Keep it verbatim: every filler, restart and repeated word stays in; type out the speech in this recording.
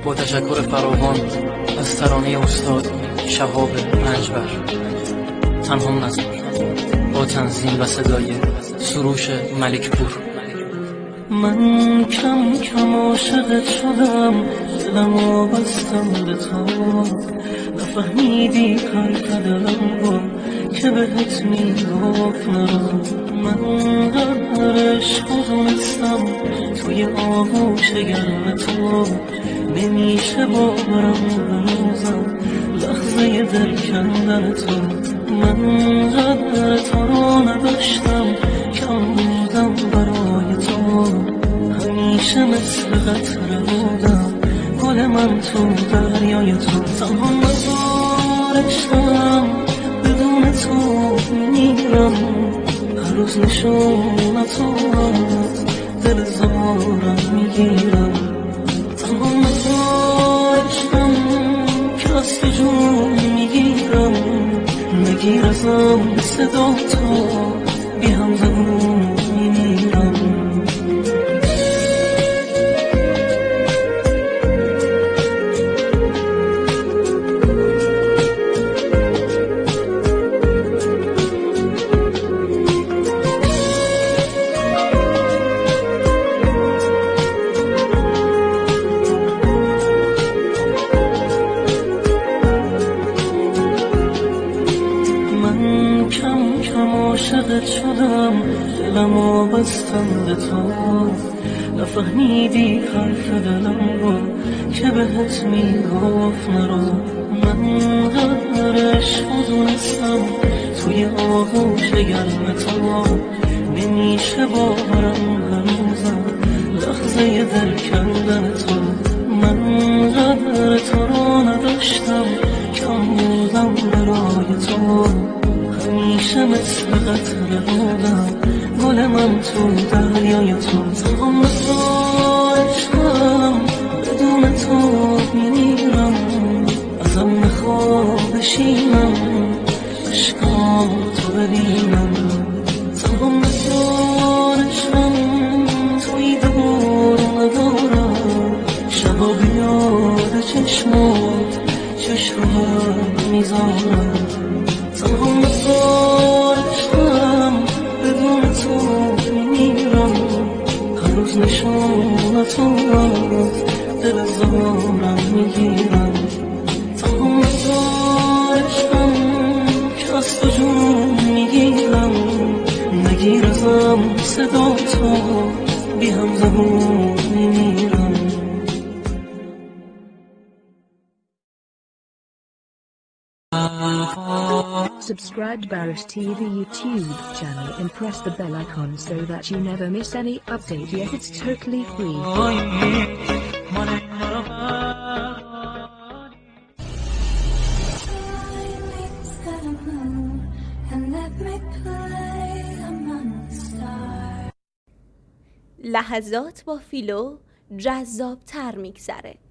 با تشکر فراوان از ترانه استاد شهاب رنجبر، تنها نظر با تنظیم و صدای سروش ملکپور. من کم کم عاشقت شدم، دلمو بستم به تو، نفهمیدی حرف دلم رو که بهت میگفت نرو. من قدر عشق دونستم توی آغوش گرم تو، نمیشه باورم هنوزم لحظه دل کندن تو. من قدر تو رو نداشتم، کم بودم برای تو، همیشه مثل قطره بودم گل من تو دریای تو. تنها ندارشم بدون تو میمیرم، هر روز نشونت تو دل زارم میگیرم. تنها ندارشم که از تو جون میگیرم، نگیر ازم صدا تو بی همزمون میمیرم. عاشقت شدم، دلمو بستم به تو، نفهمیدی حرف دلم رو که بهت میگفت نرو. من قدر عشق دونستم توی آغوش گرم تو، نمیشه باورم هنوزم لحظه دل کندن تو. من قدر تو رو نداشتم، کم بودم برای تو، همیشه مثل قطره بودم گل من تو دریای تو. تنها عشقم بدون تو میمیرم، ازم نخواه بشینم عشقام تو ببینم. تنها عشقم توی دور ندارم، شبا بیاد چشمات چشم هم میذارم. تنها عشقم بدون تو میمیرم، هر روز نشونت تو دل زارم میگیرم. تنها عشقم که از تو جون میگیرم، نگیر ازم صدا تو بی همزمون میمیرم. Subscribe to Barish T V YouTube channel and press the bell icon so that you never miss any update. Yet it's totally free. لحظات با فیلو جذاب تر میگذره.